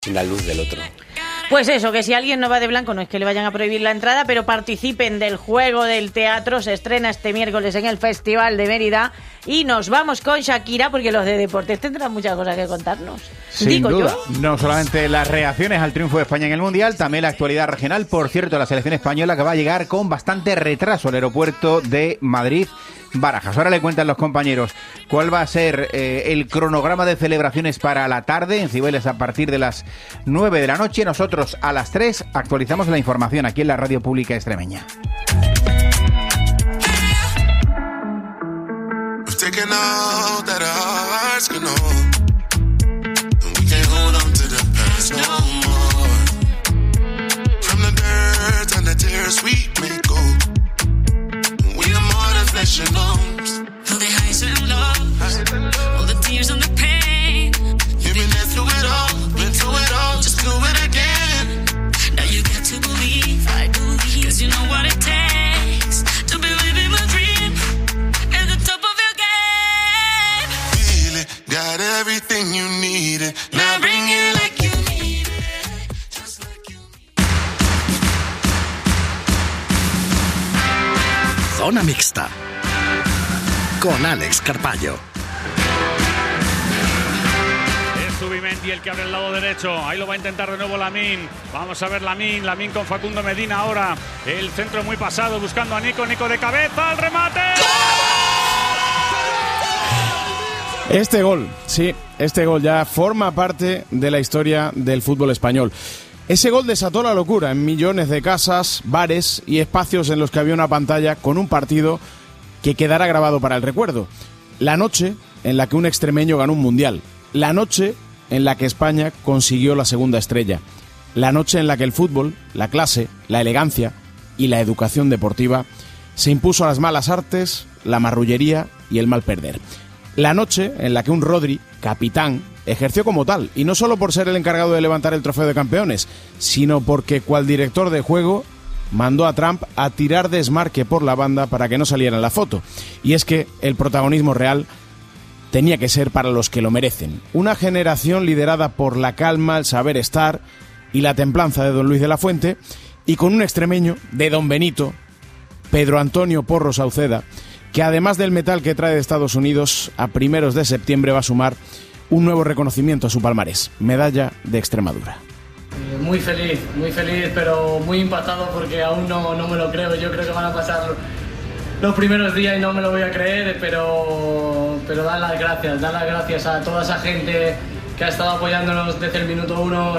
sin la luz del otro. Pues eso, que si alguien no va de blanco, no es que le vayan a prohibir la entrada, pero participen del juego del teatro. Se estrena este miércoles en el Festival de Mérida. Y nos vamos con Shakira, porque los de deportes tendrán muchas cosas que contarnos. Sin duda. No solamente las reacciones al triunfo de España en el Mundial, también la actualidad regional. Por cierto, la selección española que va a llegar con bastante retraso al aeropuerto de Madrid-Barajas. Ahora le cuentan los compañeros cuál va a ser el cronograma de celebraciones para la tarde en Cibeles a partir de las 9 de la noche. Nosotros a las 3 actualizamos la información aquí en la Radio Pública Extremeña. Taking all that our hearts can hold. We can't hold on to the past no more. From the dirt and the tears we may go. We are more than flesh and bones. All the highs and lows, all the tears and the pain. You've been there through it all, been through it all, just do it again. Now you got to believe, I believe, 'cause you know what it takes to be living my dream at the top of your game. Feel it, got everything you needed. Now bring it like you need it, just like you need it. Zona Mixta con Alex Carballo. Zubimendi el que abre el lado derecho, ahí lo va a intentar de nuevo Lamine, vamos a ver Lamine con Facundo Medina ahora, el centro muy pasado buscando a Nico de cabeza, el remate. Este gol ya forma parte de la historia del fútbol español. Ese gol desató la locura en millones de casas, bares y espacios en los que había una pantalla con un partido que quedará grabado para el recuerdo. La noche en la que un extremeño ganó un mundial, la noche en la que España consiguió la segunda estrella, la noche en la que el fútbol, la clase, la elegancia y la educación deportiva se impuso a las malas artes, la marrullería y el mal perder. La noche en la que un Rodri, capitán, ejerció como tal, y no solo por ser el encargado de levantar el trofeo de campeones, sino porque cual director de juego mandó a Trump a tirar desmarque por la banda para que no saliera en la foto. Y es que el protagonismo real tenía que ser para los que lo merecen. Una generación liderada por la calma, el saber estar y la templanza de don Luis de la Fuente, y con un extremeño de don Benito, Pedro Antonio Porro Sauceda, que además del metal que trae de Estados Unidos, a primeros de septiembre va a sumar un nuevo reconocimiento a su palmarés, medalla de Extremadura. Muy feliz, pero muy impactado porque aún no me lo creo. Yo creo que van a pasar los primeros días y no me lo voy a creer, pero dar las gracias a toda esa gente que ha estado apoyándonos desde el minuto 1.